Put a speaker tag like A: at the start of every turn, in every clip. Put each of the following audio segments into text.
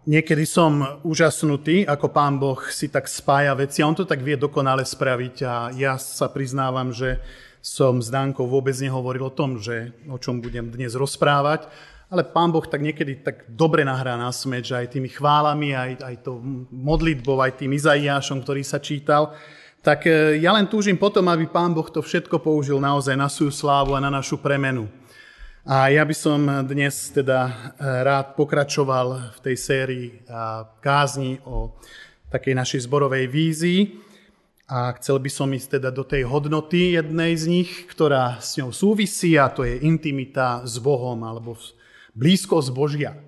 A: niekedy som úžasnutý, ako Pán Boh si tak spája veci a on to tak vie dokonale spraviť a ja sa priznávam, že som s Dankou vôbec nehovoril o tom, o čom budem dnes rozprávať, ale Pán Boh tak niekedy tak dobre nahrá na smeč aj tými chválami, aj tou modlitbou, aj tým Izaiášom, ktorý sa čítal. Tak ja len túžim potom, aby Pán Boh to všetko použil naozaj na svoju slávu a na našu premenu. A ja by som dnes teda rád pokračoval v tej sérii kázni o takej našej zborovej vízii a chcel by som ísť teda do tej hodnoty jednej z nich, ktorá s ňou súvisí a to je intimita s Bohom alebo blízkosť Božia.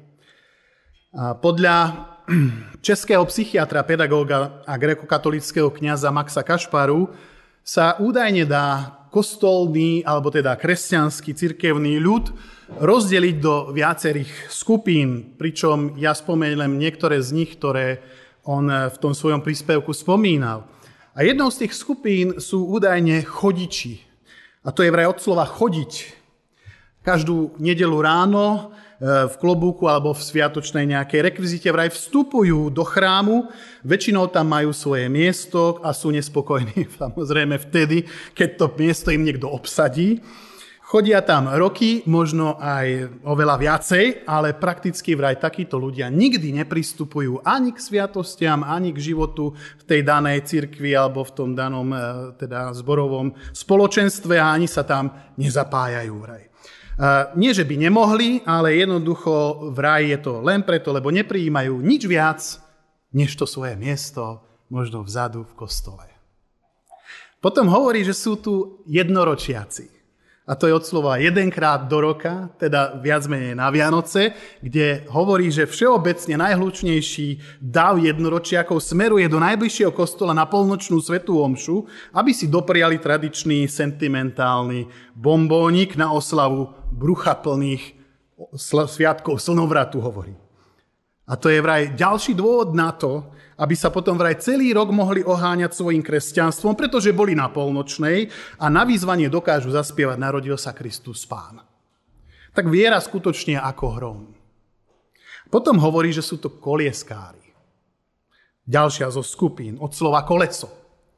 A: A podľa českého psychiatra, pedagóga a grékokatolického kňaza Maxa Kašparu sa údajne dá kostolný, alebo teda kresťanský cirkevný ľud rozdeliť do viacerých skupín, pričom ja spomeniem niektoré z nich, ktoré on v tom svojom príspevku spomínal. A jednou z tých skupín sú údajne chodiči. A to je vraj od slova chodiť. Každú nedeľu ráno v klobúku alebo v sviatočnej nejakej rekvizite vraj vstupujú do chrámu, väčšinou tam majú svoje miesto a sú nespokojní samozrejme vtedy, keď to miesto im niekto obsadí. Chodia tam roky, možno aj oveľa viacej, ale prakticky vraj takíto ľudia nikdy nepristupujú ani k sviatostiam, ani k životu v tej danej cirkvi alebo v tom danom teda zborovom spoločenstve a ani sa tam nezapájajú vraj. Nie, že by nemohli, ale jednoducho vraj je to len preto, lebo neprijímajú nič viac, než to svoje miesto, možno vzadu v kostole. Potom hovorí, že sú tu jednoročiaci. A to je od slova jedenkrát do roka, teda viac menej na Vianoce, kde hovorí, že všeobecne najhlučnejší dav jednoročiakov smeruje do najbližšieho kostola na polnočnú svätú omšu, aby si dopriali tradičný sentimentálny bombónik na oslavu brucha plných sviatkov slnovratu, hovorí. A to je vraj ďalší dôvod na to, aby sa potom vraj celý rok mohli oháňať svojim kresťanstvom, pretože boli na polnočnej a na výzvanie dokážu zaspievať Narodil sa Kristus Pán. Tak viera skutočne ako hrom. Potom hovorí, že sú to kolieskári. Ďalšia zo skupín, od slova koleso.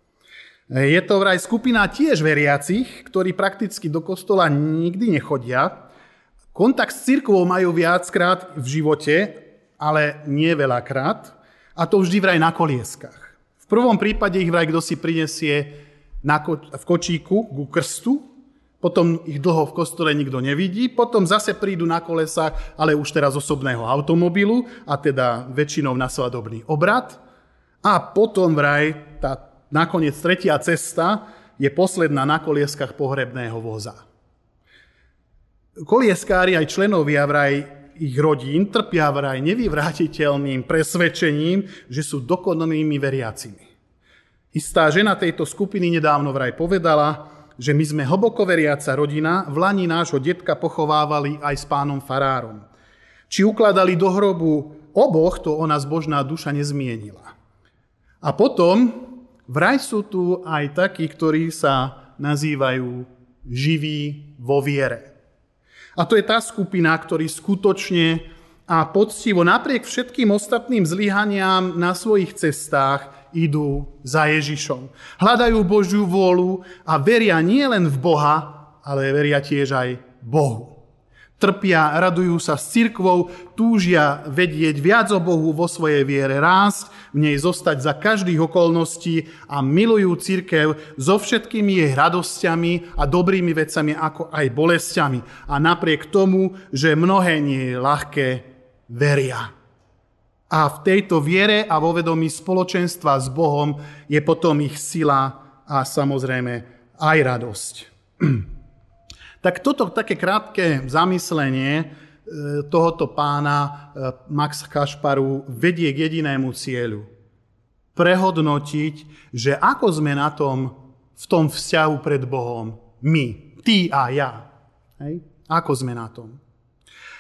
A: Je to vraj skupina tiež veriacich, ktorí prakticky do kostola nikdy nechodia. Kontakt s cirkvou majú viackrát v živote, ale nie veľakrát. A to vždy vraj na kolieskách. V prvom prípade ich vraj kto si prinesie v kočíku ku krstu, potom ich dlho v kostole nikto nevidí, potom zase prídu na kolesách, ale už teraz osobného automobilu, a teda väčšinou na svadobný obrad. A potom vraj tá nakoniec tretia cesta je posledná na kolieskách pohrebného voza. Kolieskári aj členovia vraj ich rodín trpia vraj nevyvrátiteľným presvedčením, že sú dokonalými veriacimi. Istá žena tejto skupiny nedávno vraj povedala, že my sme hlboko veriaca rodina, v lani nášho detka pochovávali aj s pánom farárom. Či ukladali do hrobu oboch, to ona zbožná duša nezmienila. A potom vraj sú tu aj takí, ktorí sa nazývajú živí vo viere. A to je tá skupina, ktorí skutočne a poctivo napriek všetkým ostatným zlyhaniam na svojich cestách idú za Ježišom. Hľadajú Božiu vôľu a veria nie len v Boha, ale veria tiež aj Bohu. Trpia, radujú sa s cirkvou, túžia vedieť viac o Bohu, vo svojej viere rásť, v nej zostať za každých okolností a milujú cirkev so všetkými jej radosťami a dobrými vecami, ako aj bolestiami. A napriek tomu, že mnohé nie je ľahké, veria. A v tejto viere a vo vedomí spoločenstva s Bohom je potom ich sila a samozrejme aj radosť. Tak toto také krátke zamyslenie tohoto pána Maxa Kašparu vedie k jedinému cieľu. Prehodnotiť, že ako sme na tom v tom vzťahu pred Bohom my, ty a ja. Hej? Ako sme na tom?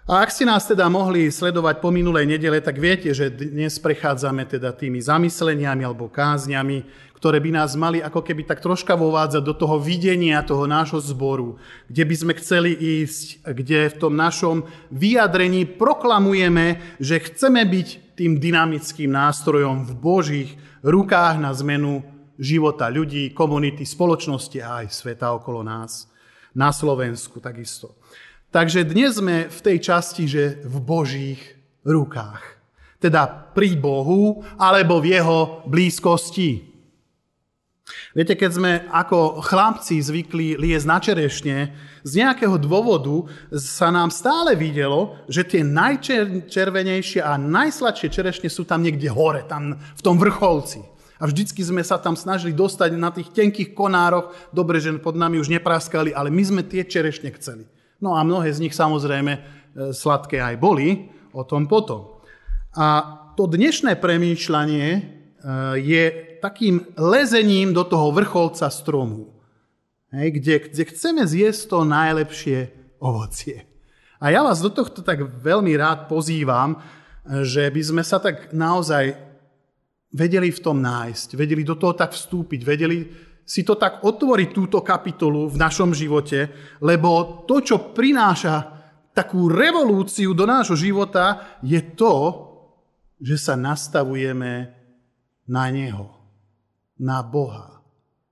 A: A ak ste nás teda mohli sledovať po minulej nedele, tak viete, že dnes prechádzame teda tými zamysleniami alebo kázňami, ktoré by nás mali ako keby tak troška vovádzať do toho videnia toho nášho zboru, kde by sme chceli ísť, kde v tom našom vyjadrení proklamujeme, že chceme byť tým dynamickým nástrojom v Božích rukách na zmenu života ľudí, komunity, spoločnosti a aj sveta okolo nás. Na Slovensku takisto. Takže dnes sme v tej časti, že v Božích rukách. Teda pri Bohu alebo v jeho blízkosti. Viete, keď sme ako chlapci zvykli liesť na čerešne, z nejakého dôvodu sa nám stále videlo, že tie najčervenejšie a najsladšie čerešne sú tam niekde hore, tam v tom vrcholci. A vždycky sme sa tam snažili dostať na tých tenkých konároch. Dobre, že pod nami už nepraskali, ale my sme tie čerešne chceli. No a mnohé z nich samozrejme sladké aj boli, o tom potom. A to dnešné premýšľanie je takým lezením do toho vrcholca stromu, kde chceme zjesť to najlepšie ovocie. A ja vás do tohto tak veľmi rád pozývam, že by sme sa tak naozaj vedeli v tom nájsť, vedeli do toho tak vstúpiť, vedeli si to tak otvoriť túto kapitolu v našom živote, lebo to, čo prináša takú revolúciu do nášho života, je to, že sa nastavujeme na Neho, na Boha.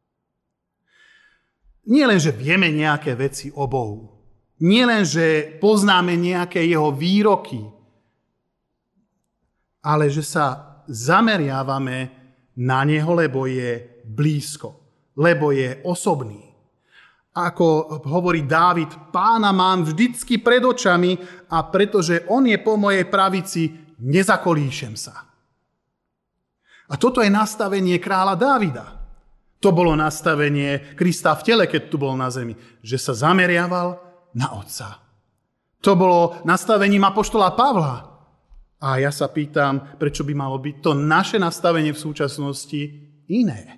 A: Nie len, že vieme nejaké veci o Bohu, nie len, že poznáme nejaké jeho výroky, ale že sa zameriavame na Neho, lebo je blízko, lebo je osobný. Ako hovorí Dávid, Pána mám vždycky pred očami a pretože on je po mojej pravici, nezakolíšem sa. A toto je nastavenie kráľa Dávida. To bolo nastavenie Krista v tele, keď tu bol na zemi, že sa zameriaval na Otca. To bolo nastavením apoštola Pavla. A ja sa pýtam, prečo by malo byť to naše nastavenie v súčasnosti iné.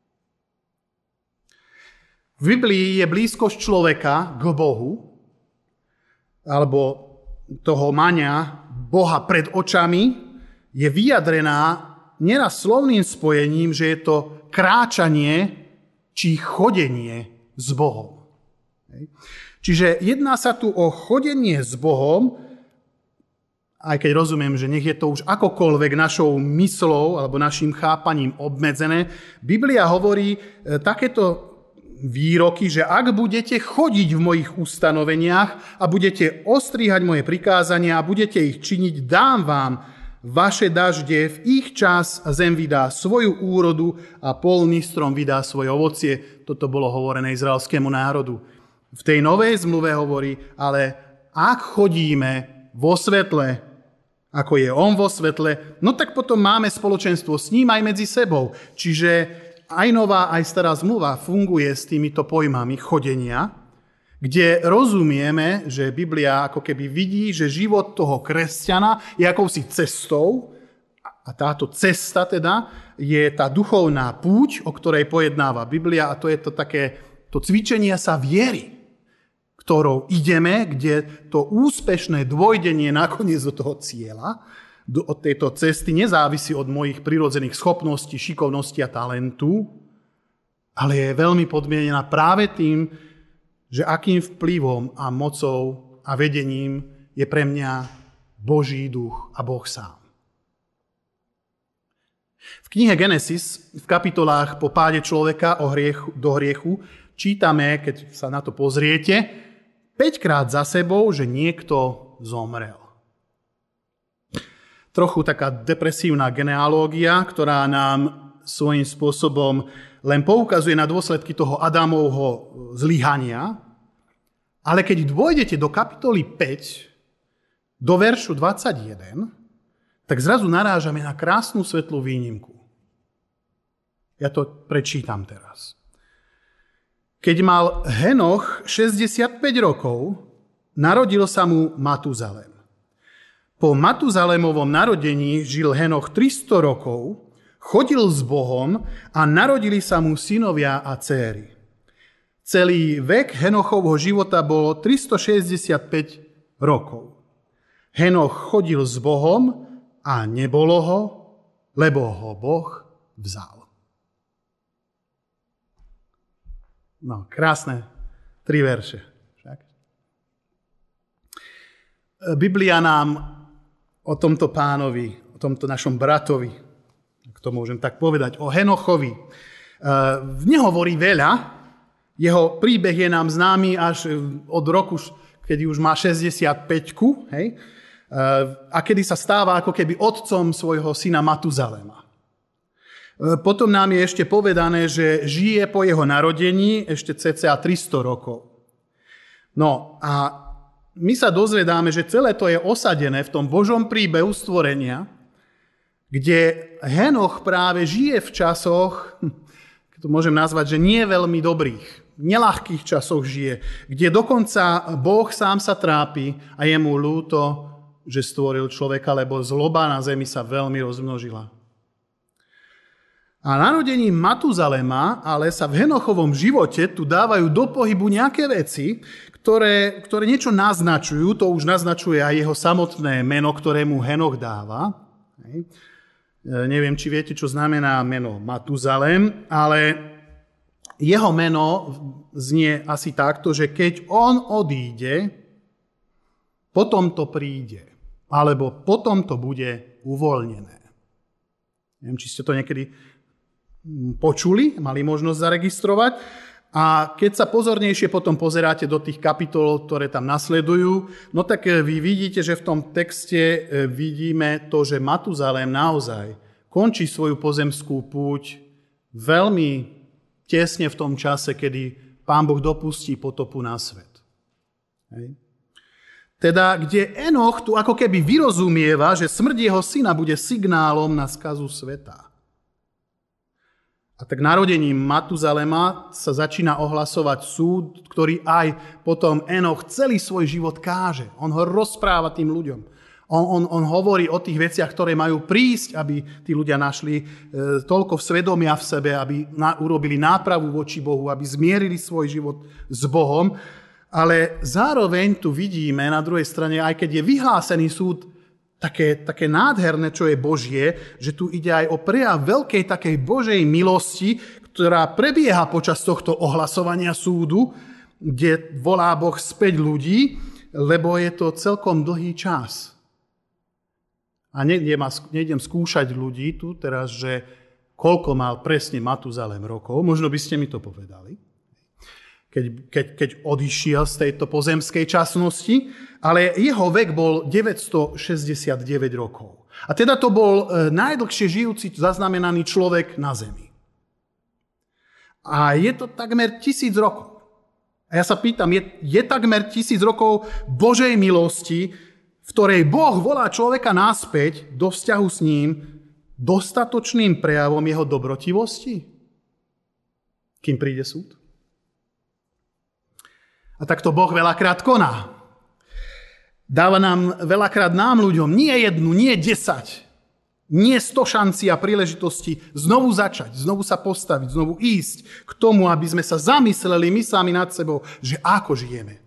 A: V Biblii je blízkosť človeka k Bohu, alebo toho mania Boha pred očami, je vyjadrená nieraz slovným spojením, že je to kráčanie či chodenie s Bohom. Čiže jedná sa tu o chodenie s Bohom, aj keď rozumiem, že nech je to už akokoľvek našou myslou alebo našim chápaním obmedzené, Biblia hovorí takéto výroky, že ak budete chodiť v mojich ustanoveniach a budete ostrihať moje prikázania a budete ich činiť, dám vám vaše dažde, v ich čas zem vydá svoju úrodu a polný strom vydá svoje ovocie. Toto bolo hovorené izraelskému národu. V tej novej zmluve hovorí, ale ak chodíme vo svetle, ako je on vo svetle, no tak potom máme spoločenstvo s ním aj medzi sebou. Čiže aj nová, aj stará zmluva funguje s týmito pojmami chodenia, kde rozumieme, že Biblia ako keby vidí, že život toho kresťana je akousi cestou a táto cesta teda je tá duchovná púť, o ktorej pojednáva Biblia a to je to také to cvičenie sa viery, ktorou ideme, kde to úspešné dôjdenie nakoniec do toho cieľa, od tejto cesty nezávisí od mojich prirodzených schopností, šikovnosti a talentu, ale je veľmi podmienená práve tým, že akým vplyvom a mocou a vedením je pre mňa Boží duch a Boh sám. V knihe Genesis, v kapitolách po páde človeka do hriechu, čítame, keď sa na to pozriete, 5-krát za sebou, že niekto zomrel. Trochu taká depresívna genealógia, ktorá nám svojím spôsobom len poukazuje na dôsledky toho Adamovho zlyhania. Ale keď dôjdete do kapitoly 5, do veršu 21, tak zrazu narážame na krásnu svetlú výnimku. Ja to prečítam teraz. Keď mal Henoch 65 rokov, narodil sa mu Matuzalem. Po Matuzalemovom narodení žil Henoch 300 rokov, chodil s Bohom a narodili sa mu synovia a dcéry. Celý vek Henochovho života bolo 365 rokov. Henoch chodil s Bohom a nebolo ho, lebo ho Boh vzal. No, krásne 3 verše. Však. Biblia nám o tomto pánovi, o tomto našom bratovi, ak to môžem tak povedať, o Henochovi, nehovorí veľa. Jeho príbeh je nám známy až od roku, kedy už má 65-ku, hej? A kedy sa stáva ako keby otcom svojho syna Matuzalema. Potom nám je ešte povedané, že žije po jeho narodení ešte cca 300 rokov. No a my sa dozvedáme, že celé to je osadené v tom Božom príbehu stvorenia, kde Henoch práve žije v časoch, to môžem nazvať, že nie veľmi dobrých, neľahkých časoch žije, kde dokonca Boh sám sa trápi a je mu ľúto, že stvoril človeka, lebo zloba na zemi sa veľmi rozmnožila. A narodením Matuzalema ale sa v Henochovom živote tu dávajú do pohybu nejaké veci, ktoré niečo naznačujú, to už naznačuje aj jeho samotné meno, ktorému Henoch dáva. Neviem, či viete, čo znamená meno Matuzalem, ale jeho meno znie asi takto, že keď on odíde, potom to príde, alebo potom to bude uvoľnené. Neviem, či ste to niekedy počuli, mali možnosť zaregistrovať. A keď sa pozornejšie potom pozeráte do tých kapitol, ktoré tam nasledujú, no tak vy vidíte, že v tom texte vidíme to, že Matuzalém naozaj končí svoju pozemskú púť veľmi tesne v tom čase, kedy Pán Boh dopustí potopu na svet. Hej. Teda, kde Enoch tu ako keby vyrozumieva, že smrť jeho syna bude signálom na skazu sveta. A tak narodením Matuzalema sa začína ohlasovať súd, ktorý aj potom Enoch celý svoj život káže. On ho rozpráva tým ľuďom. On hovorí o tých veciach, ktoré majú prísť, aby tí ľudia našli toľko svedomia v sebe, aby urobili nápravu voči Bohu, aby zmierili svoj život s Bohom. Ale zároveň tu vidíme na druhej strane, aj keď je vyhlásený súd, také nádherné, čo je Božie, že tu ide aj o prejav veľkej takej Božej milosti, ktorá prebieha počas tohto ohlasovania súdu, kde volá Boh späť ľudí, lebo je to celkom dlhý čas. A nejdem skúšať ľudí tu teraz, že koľko mal presne Matuzalém rokov, možno by ste mi to povedali, keď odišiel z tejto pozemskej časnosti, ale jeho vek bol 969 rokov. A teda to bol najdlhšie žijúci zaznamenaný človek na zemi. A je to takmer 1000 rokov. A ja sa pýtam, je takmer 1000 rokov Božej milosti, v ktorej Boh volá človeka naspäť do vzťahu s ním dostatočným prejavom jeho dobrotivosti, kým príde súd? A tak to Boh veľakrát koná. Dáva nám veľakrát nám ľuďom nie 1, nie 10, nie 100 šancí a príležitosti znovu začať, znovu sa postaviť, znovu ísť k tomu, aby sme sa zamysleli my sami nad sebou, že ako žijeme.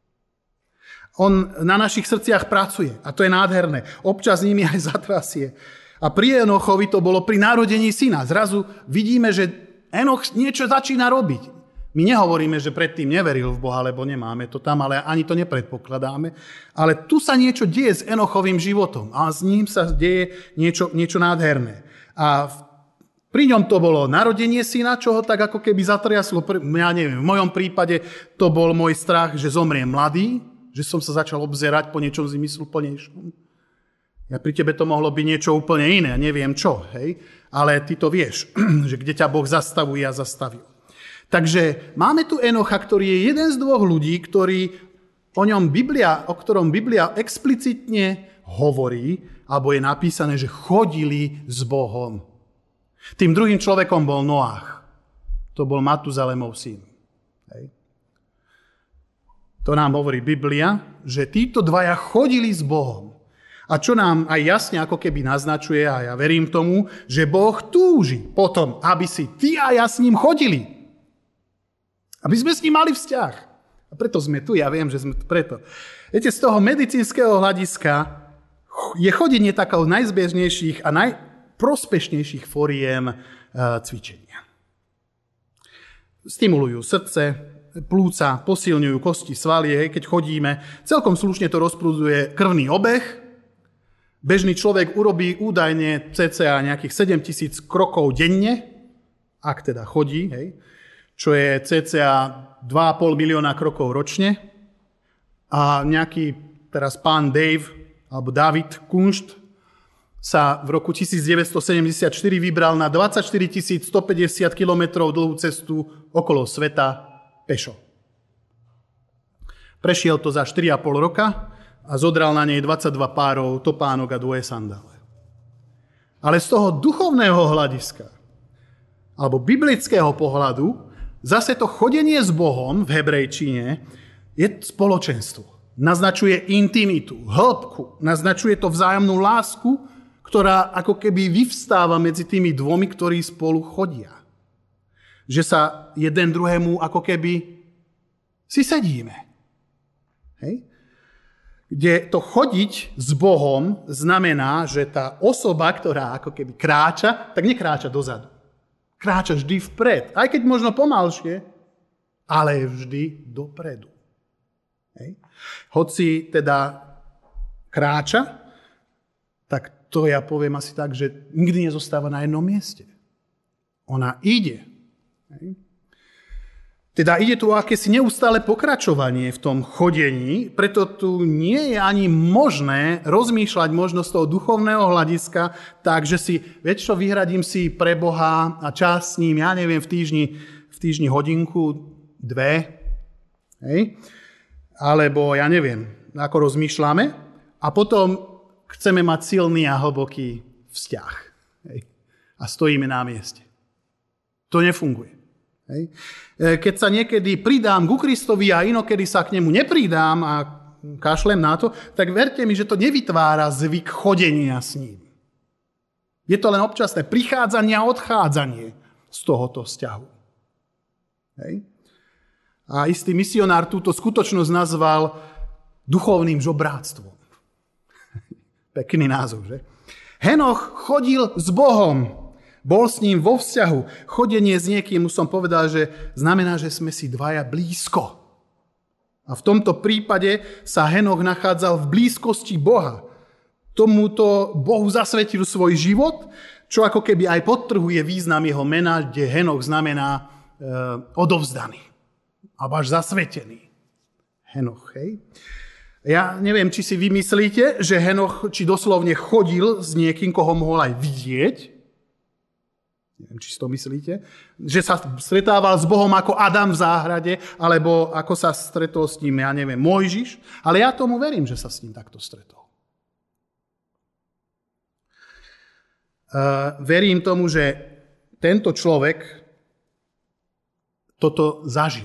A: On na našich srdciach pracuje a to je nádherné. Občas nimi aj zatrasie. A pri Enochovi to bolo pri narodení syna. Zrazu vidíme, že Enoch niečo začína robiť. My nehovoríme, že predtým neveril v Boha, lebo nemáme to tam, ale ani to nepredpokladáme. Ale tu sa niečo deje s Enochovým životom a s ním sa deje niečo nádherné. A pri ňom to bolo narodenie syna, čo ho tak ako keby zatriaslo. Ja neviem, v mojom prípade to bol môj strach, že zomriem mladý, že som sa začal obzerať po niečom zmysluplnejšom. Ja pri tebe to mohlo byť niečo úplne iné, neviem čo, hej? Ale ty to vieš, že kde ťa Boh zastavuje a zastavil. Takže máme tu Enocha, ktorý je jeden z 2 ľudí, o ktorom Biblia explicitne hovorí, alebo je napísané, že chodili s Bohom. Tým druhým človekom bol Noach. To bol Matuzalemov syn. Hej. To nám hovorí Biblia, že títo dvaja chodili s Bohom. A čo nám aj jasne ako keby naznačuje, a ja verím tomu, že Boh túži potom, aby si ty a ja s ním chodili. Aby sme s ním mali vzťah. A preto sme tu, ja viem, že sme tu preto. Viete, z toho medicínskeho hľadiska je chodenie takou najzbežnejších a najprospešnejších foriem cvičenia. Stimulujú srdce, plúca, posilňujú kosti, svalie, keď chodíme. Celkom slušne to rozprúdzuje krvný obeh. Bežný človek urobí údajne cca nejakých 7 000 krokov denne, ak teda chodí, čo je cca 2,5 milióna krokov ročne. A nejaký teraz pán Dave, alebo David Kunšt, sa v roku 1974 vybral na 24 150 kilometrov dlhú cestu okolo sveta pešo. Prešiel to za 4,5 roka a zodral na nej 22 párov topánok a 2 sandále. Ale z toho duchovného hľadiska, alebo biblického pohľadu, zase to chodenie s Bohom v hebrejčine je spoločenstvo. Naznačuje intimitu, hĺbku, naznačuje to vzájomnú lásku, ktorá ako keby vyvstáva medzi tými dvomi, ktorí spolu chodia. Že sa jeden druhému ako keby si sedíme. Hej? Kde to chodiť s Bohom znamená, že tá osoba, ktorá ako keby kráča, tak nekráča dozadu. Kráča vždy vpred. Aj keď možno pomalšie, ale vždy dopredu. Hej. Hoci teda kráča, tak to ja poviem asi tak, že nikdy nezostáva na jednom mieste. Ona ide. Hej. Teda ide tu o akési neustále pokračovanie v tom chodení, preto tu nie je ani možné rozmýšľať možno z toho duchovného hľadiska, takže si, vieš čo, vyhradím si pre Boha a čas s ním, ja neviem, v týždni hodinku, 2, hej? Alebo ja neviem, ako rozmýšľame a potom chceme mať silný a hlboký vzťah. Hej? A stojíme na mieste. To nefunguje. Hej. Keď sa niekedy pridám ku Kristovi a inokedy sa k nemu nepridám a kašlem na to, tak verte mi, že to nevytvára zvyk chodenia s ním. Je to len občasné prichádzanie a odchádzanie z tohoto vzťahu. Hej. A istý misionár túto skutočnosť nazval duchovným žobráctvom. Pekný názov, že? Henoch chodil s Bohom. Bol s ním vo vzťahu. Chodenie s niekým, už som povedal, že znamená, že sme si dvaja blízko. A v tomto prípade sa Henoch nachádzal v blízkosti Boha. Tomuto Bohu zasvetil svoj život, čo ako keby aj podtrhuje význam jeho mena, kde Henoch znamená odovzdaný. Alebo až zasvetený. Henoch, hej? Ja neviem, či si vymyslíte, že Henoch či doslovne chodil s niekým, koho mohol aj vidieť. Neviem, či si to myslíte. Že sa stretával s Bohom ako Adam v záhrade, alebo ako sa stretol s ním, ja neviem, Mojžiš. Ale ja tomu verím, že sa s ním takto stretol. Verím tomu, že tento človek toto zažil.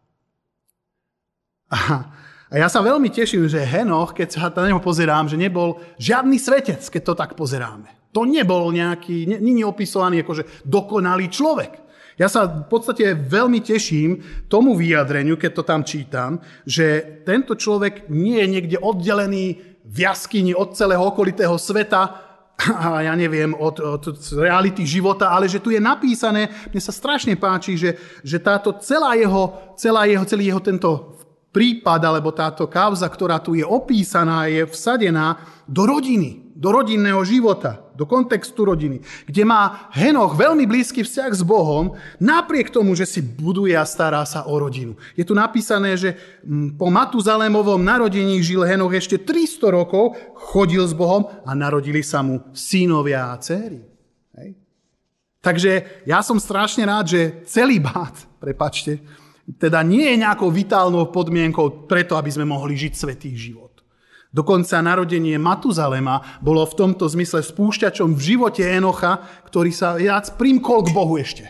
A: A ja sa veľmi teším, že Henoch, keď sa na neho pozerám, že nebol žiadny svetec, keď to tak pozeráme. To nebol nejaký, nie je opisovaný akože dokonalý človek. Ja sa v podstate veľmi teším tomu vyjadreniu, keď to tam čítam, že tento človek nie je niekde oddelený v jaskyni od celého okolitého sveta a ja neviem, od reality života, ale že tu je napísané, mne sa strašne páči, že táto celý jeho tento prípad, alebo táto kauza, ktorá tu je opísaná, je vsadená do rodiny, do rodinného života, do kontextu rodiny, kde má Henoch veľmi blízky vzťah s Bohom, napriek tomu, že si buduje a stará sa o rodinu. Je tu napísané, že po Matuzalémovom narodení žil Henoch ešte 300 rokov, chodil s Bohom a narodili sa mu synovia a dcéry. Hej. Takže ja som strašne rád, že celibát, prepáčte, teda nie je nejakou vitálnou podmienkou preto, aby sme mohli žiť svätý život. Dokonca narodenie Matuzalema bolo v tomto zmysle spúšťačom v živote Enocha, ktorý sa viac primkol k Bohu ešte.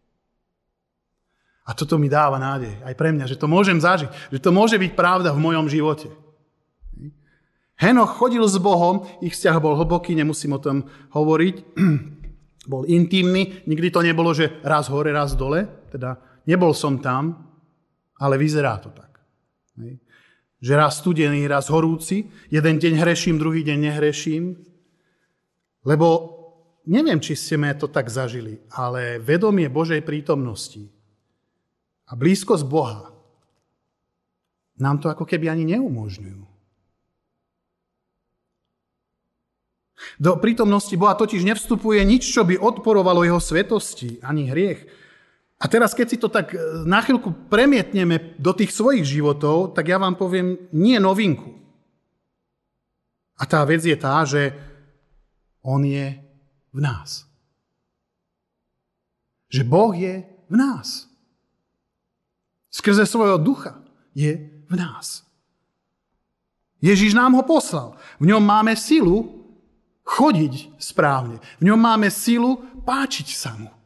A: A toto mi dáva nádej, aj pre mňa, že to môžem zažiť, že to môže byť pravda v mojom živote. Henoch chodil s Bohom, ich vzťah bol hlboký, nemusím o tom hovoriť, bol intimný, nikdy to nebolo, že raz hore, raz dole, teda nebol som tam, ale vyzerá to tak. Že raz studený, raz horúci, jeden deň hreším, druhý deň nehreším. Lebo neviem, či sme to tak zažili, ale vedomie Božej prítomnosti a blízkosť Boha nám to ako keby ani neumožňujú. Do prítomnosti Boha totiž nevstupuje nič, čo by odporovalo jeho svetosti, ani hriech. A teraz, keď si to tak na chvíľku premietneme do tých svojich životov, tak ja vám poviem nie novinku. A tá vec je tá, že on je v nás. Že Boh je v nás. Skrze svojho ducha je v nás. Ježiš nám ho poslal. V ňom máme silu chodiť správne. V ňom máme silu páčiť sa mu.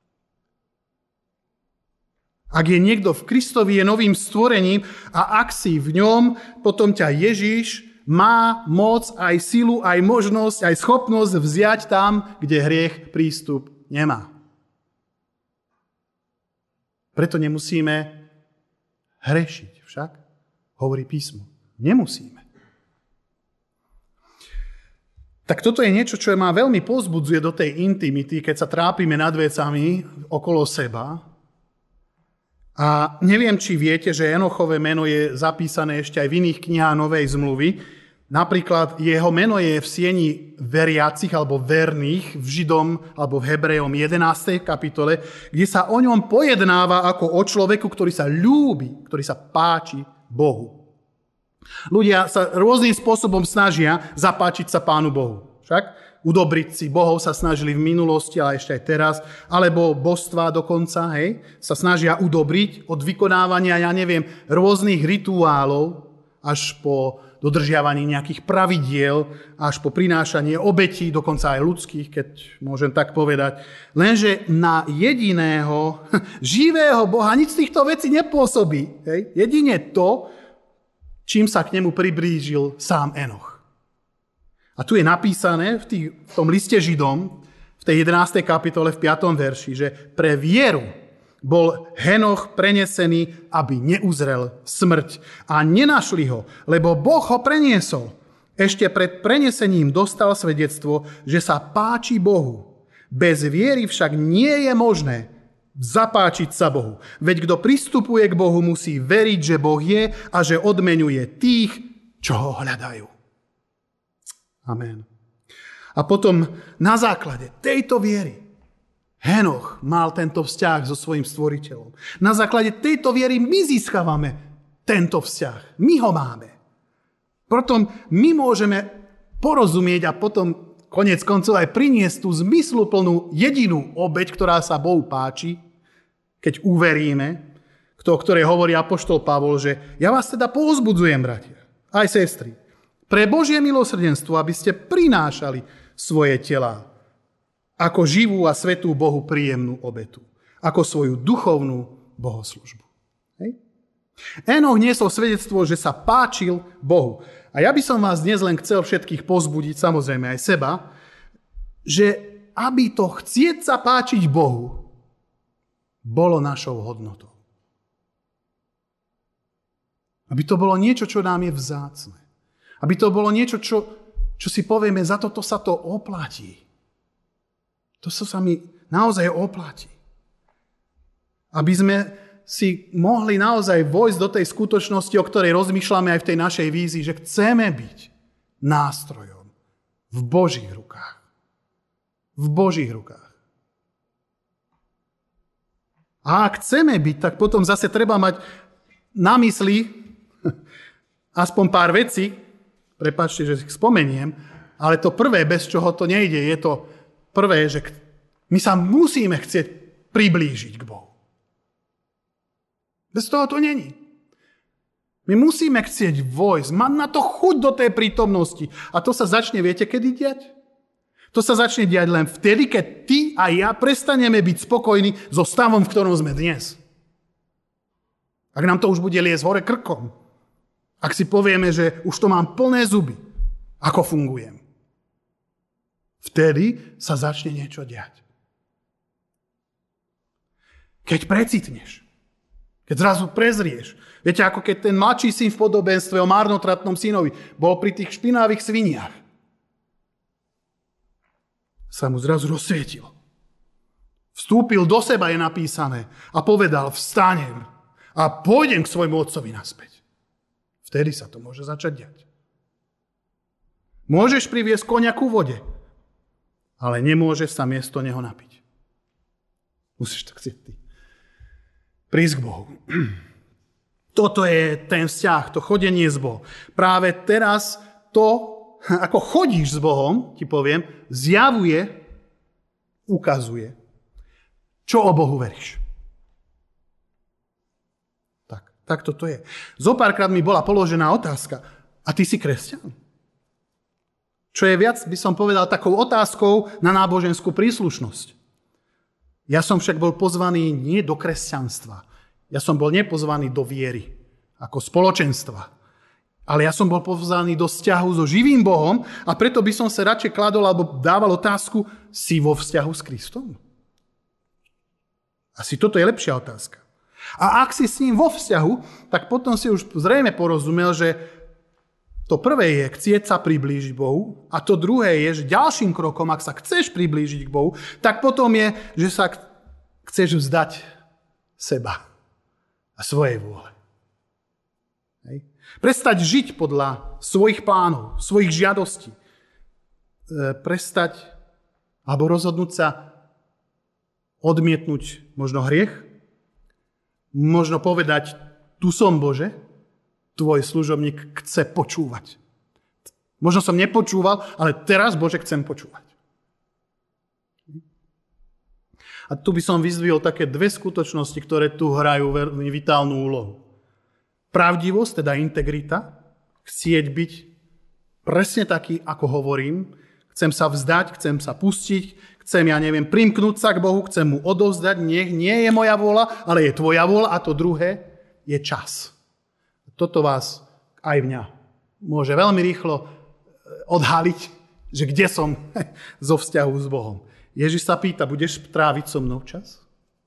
A: Ak je niekto v Kristovi, je novým stvorením a ak si v ňom, potom ťa Ježiš má moc, aj silu, aj možnosť, aj schopnosť vziať tam, kde hriech prístup nemá. Preto nemusíme hrešiť však, hovorí písmo. Nemusíme. Tak toto je niečo, čo ma veľmi povzbudzuje do tej intimity, keď sa trápime nad vecami okolo seba. A neviem, či viete, že Enochové meno je zapísané ešte aj v iných knihách Novej zmluvy. Napríklad jeho meno je v sieni veriacich alebo verných v Židom alebo v Hebrejom 11. kapitole, kde sa o ňom pojednáva ako o človeku, ktorý sa ľúbi, ktorý sa páči Bohu. Ľudia sa rôznym spôsobom snažia zapáčiť sa Pánu Bohu. Však udobriť si Bohov sa snažili v minulosti, ale ešte aj teraz, alebo božstvá dokonca, sa snažia udobriť od vykonávania, rôznych rituálov až po dodržiavanie nejakých pravidiel, až po prinášanie obetí, dokonca aj ľudských, keď môžem tak povedať. Lenže na jediného, živého Boha nič z týchto vecí nepôsobí. Jedine to, čím sa k nemu priblížil sám Enoch. A tu je napísané v tom liste Židom, v tej 11. kapitole, v 5. verši, že pre vieru bol Henoch prenesený, aby neuzrel smrť. A nenašli ho, lebo Boh ho preniesol. Ešte pred prenesením dostal svedectvo, že sa páči Bohu. Bez viery však nie je možné zapáčiť sa Bohu. Veď kto pristupuje k Bohu, musí veriť, že Boh je a že odmeňuje tých, čo ho hľadajú. Amen. A potom na základe tejto viery Henoch mal tento vzťah so svojím stvoriteľom. Na základe tejto viery my získavame tento vzťah. My ho máme. Potom my môžeme porozumieť a potom koniec koncov aj priniesť tú zmysluplnú jedinú obeť, ktorá sa Bohu páči, keď uveríme, o ktorej hovorí apoštol Pavol, že ja vás teda povzbudzujem, bratia, aj sestry, pre Božie milosrdenstvo, aby ste prinášali svoje telá ako živú a svätú Bohu príjemnú obetu, ako svoju duchovnú bohoslužbu. Enoch niesol svedectvo, že sa páčil Bohu. A ja by som vás dnes len chcel všetkých povzbudiť, samozrejme aj seba, že aby to chcieť sa páčiť Bohu bolo našou hodnotou. Aby to bolo niečo, čo nám je vzácne. Aby to bolo niečo, čo si povieme, za toto sa to oplatí. To sa mi naozaj oplatí. Aby sme si mohli naozaj vojsť do tej skutočnosti, o ktorej rozmýšľame aj v tej našej vízii, že chceme byť nástrojom v Božích rukách. V Božích rukách. A ak chceme byť, tak potom zase treba mať na mysli aspoň pár vecí, prepáčte, že ich spomeniem, ale to prvé, bez čoho to nejde, je to prvé, že my sa musíme chcieť priblížiť k Bohu. Bez toho to není. My musíme chcieť vojsť, mať na to chuť do tej prítomnosti. A to sa začne, viete, kedy diať? To sa začne diať len vtedy, keď ty a ja prestaneme byť spokojní so stavom, v ktorom sme dnes. Ak nám to už bude liesť hore krkom. Ak si povieme, že už to mám plné zuby, ako fungujem. Vtedy sa začne niečo diať. Keď precitneš, Keď zrazu prezrieš. Viete, ako keď ten mladší syn v podobenstve o marnotratnom synovi bol pri tých špinavých sviniach. Sa mu zrazu rozsvietilo. Vstúpil do seba, je napísané, a povedal, vstanem a pôjdem k svojmu otcovi naspäť. Vtedy sa to môže začať diať. Môžeš priviesť koňa ku vode, ale nemôžeš sa miesto neho napiť. Musíš tak chcieť ty. Prísť k Bohu. Toto je ten vzťah, to chodenie s Bohom. Práve teraz to, ako chodíš s Bohom, ti poviem, zjavuje, ukazuje, čo o Bohu veríš. Tak toto je. Zopárkrát mi bola položená otázka. A ty si kresťan? Čo je viac, by som povedal, takou otázkou na náboženskú príslušnosť. Ja som však bol pozvaný nie do kresťanstva. Ja som bol nepozvaný do viery, ako spoločenstva. Ale ja som bol pozvaný do vzťahu so živým Bohom a preto by som sa radšej kladol alebo dával otázku, si vo vzťahu s Kristom? Asi toto je lepšia otázka. A ak si s ním vo vzťahu, tak potom si už zrejme porozumel, že to prvé je chcieť sa priblížiť Bohu a to druhé je, že ďalším krokom, ak sa chceš priblížiť k Bohu, tak potom je, že sa chceš vzdať seba a svojej vôle. Hej. Prestať žiť podľa svojich plánov, svojich žiadostí. Prestať alebo rozhodnúť sa odmietnúť možno hriech, možno povedať, tu som Bože, tvoj služobník chce počúvať. Možno som nepočúval, ale teraz, Bože, chcem počúvať. A tu by som vyzdvihol také dve skutočnosti, ktoré tu hrajú veľmi vitálnu úlohu. Pravdivosť, teda integrita, chcieť byť presne taký, ako hovorím, chcem sa vzdať, chcem sa pustiť, chcem, primknúť sa k Bohu, chcem mu odovzdať, nech nie je moja vôľa, ale je tvoja vôľa a to druhé je čas. Toto vás, aj mňa, môže veľmi rýchlo odhaliť, že kde som zo vzťahu s Bohom. Ježiš sa pýta, budeš tráviť so mnou čas?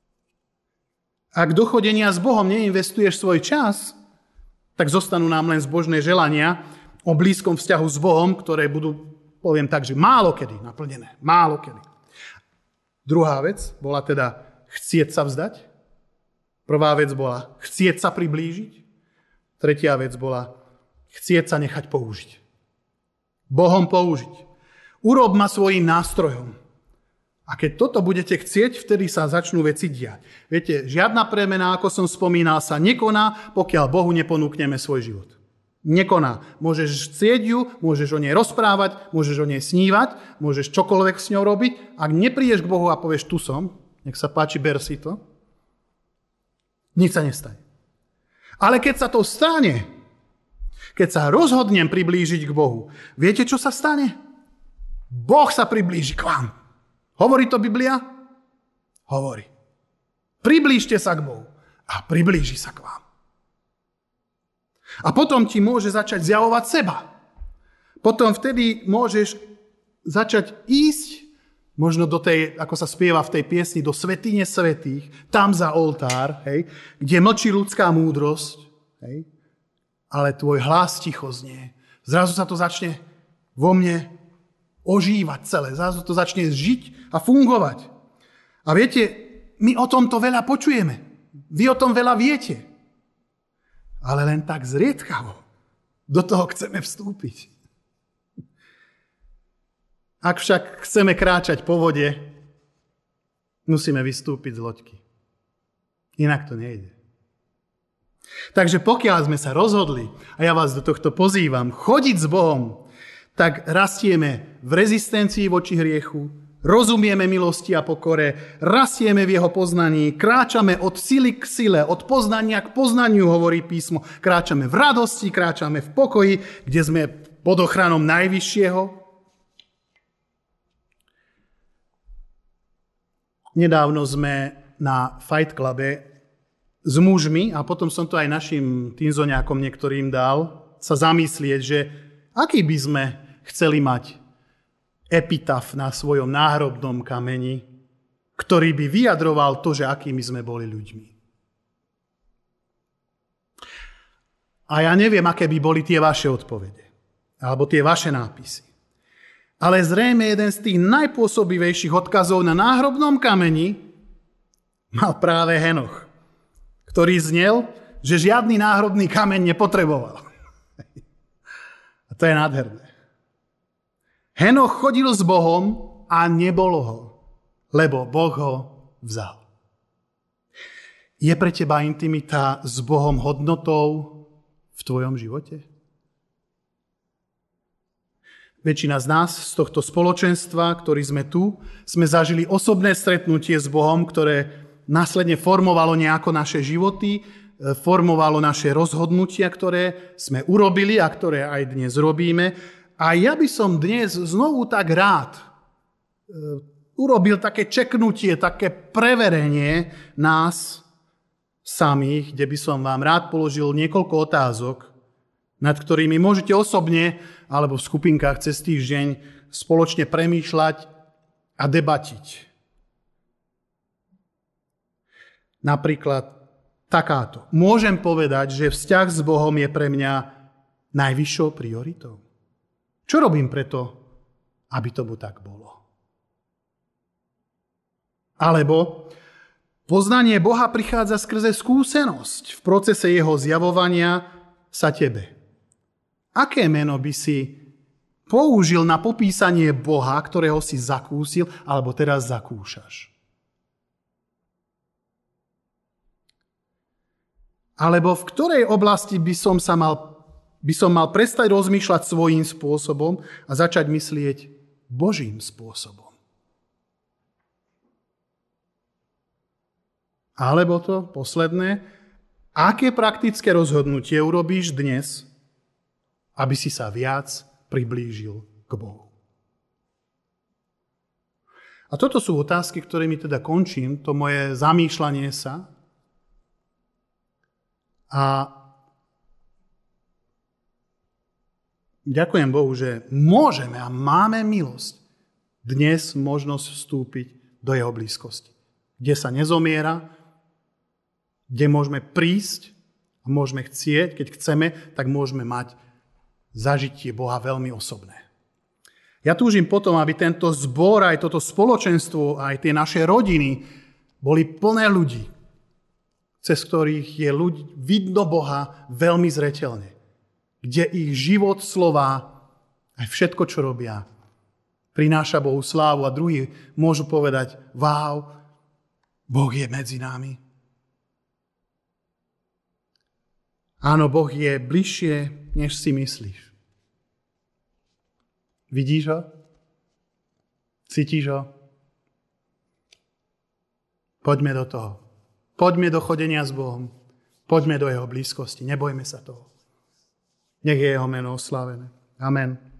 A: Ak do chodenia s Bohom neinvestuješ svoj čas, tak zostanú nám len zbožné želania o blízkom vzťahu s Bohom, ktoré budú, poviem tak, že málo kedy naplnené. Málo kedy. Druhá vec bola teda chcieť sa vzdať. Prvá vec bola chcieť sa priblížiť. Tretia vec bola chcieť sa nechať použiť. Bohom použiť. Urob ma svojím nástrojom. A keď toto budete chcieť, vtedy sa začnú veci diať. Viete, žiadna premena, ako som spomínal, sa nekoná, pokiaľ Bohu neponúkneme svoj život. Nekoná. Môžeš chcieť ju, môžeš o nej rozprávať, môžeš o nej snívať, môžeš čokoľvek s ňou robiť. Ak neprídeš k Bohu a povieš, tu som, nech sa páči, ber si to, nič sa nestane. Ale keď sa to stane, keď sa rozhodnem priblížiť k Bohu, viete, čo sa stane? Boh sa priblíži k vám. Hovorí to Biblia? Hovorí. Priblížte sa k Bohu a priblíži sa k vám. A potom ti môže začať zjavovať seba. Potom vtedy môžeš začať ísť možno do tej, ako sa spieva v tej piesni, do svätyne svätých, tam za oltár, hej, kde mlčí ľudská múdrosť, hej, ale tvoj hlas ticho znie. Zrazu sa to začne vo mne ožívať celé. Zrazu to začne žiť a fungovať. A viete, my o tomto veľa počujeme. Vy o tom veľa viete. Ale len tak zriedkavo do toho chceme vstúpiť. Ak však chceme kráčať po vode, musíme vystúpiť z loďky. Inak to nejde. Takže pokiaľ sme sa rozhodli, a ja vás do tohto pozývam, chodiť s Bohom, tak rastieme v rezistencii voči hriechu, rozumieme milosti a pokore, rastieme v jeho poznaní, kráčame od sily k sile, od poznania k poznaniu, hovorí písmo, kráčame v radosti, kráčame v pokoji, kde sme pod ochranou Najvyššieho. Nedávno sme na Fight Clube s mužmi, a potom som to aj našim tínzoňákom niektorým dal, sa zamyslieť, že aký by sme chceli mať epitaf na svojom náhrobnom kameni, ktorý by vyjadroval to, že akými sme boli ľuďmi. A ja neviem, aké by boli tie vaše odpovede, alebo tie vaše nápisy. Ale zrejme jeden z tých najpôsobivejších odkazov na náhrobnom kameni mal práve Henoch, ktorý znel, že žiadny náhrobný kameň nepotreboval. A to je nádherné. Henoch chodil s Bohom a nebolo ho, lebo Boh ho vzal. Je pre teba intimita s Bohom hodnotou v tvojom živote? Väčšina z nás z tohto spoločenstva, ktorí sme tu, sme zažili osobné stretnutie s Bohom, ktoré následne formovalo nejako naše životy, formovalo naše rozhodnutia, ktoré sme urobili a ktoré aj dnes robíme. A ja by som dnes znovu tak rád urobil také čeknutie, také preverenie nás samých, kde by som vám rád položil niekoľko otázok, nad ktorými môžete osobne alebo v skupinkách cez týždeň spoločne premýšľať a debatiť. Napríklad takáto. Môžem povedať, že vzťah s Bohom je pre mňa najvyššou prioritou. Čo robím preto, aby tomu tak bolo? Alebo poznanie Boha prichádza skrze skúsenosť v procese jeho zjavovania sa tebe. Aké meno by si použil na popísanie Boha, ktorého si zakúsil alebo teraz zakúšaš? Alebo v ktorej oblasti by som mal prestať rozmýšľať svojím spôsobom a začať myslieť Božím spôsobom? Alebo to posledné, aké praktické rozhodnutie urobíš dnes, aby si sa viac priblížil k Bohu? A toto sú otázky, ktorými teda končím, to moje zamýšľanie sa. A ďakujem Bohu, že môžeme a máme milosť dnes možnosť vstúpiť do jeho blízkosti, kde sa nezomiera, kde môžeme prísť a môžeme chcieť, keď chceme, tak môžeme mať zažitie Boha veľmi osobné. Ja túžim potom, aby tento zbor, aj toto spoločenstvo, aj tie naše rodiny boli plné ľudí, cez ktorých je vidno Boha veľmi zreteľne. Kde ich život, slova, aj všetko, čo robia, prináša Bohu slávu a druhí môžu povedať, wow, Boh je medzi nami. Áno, Boh je bližšie, než si myslíš. Vidíš ho? Cítiš ho? Poďme do toho. Poďme do chodenia s Bohom. Poďme do jeho blízkosti. Nebojme sa toho. Nech je jeho meno oslávené. Amen.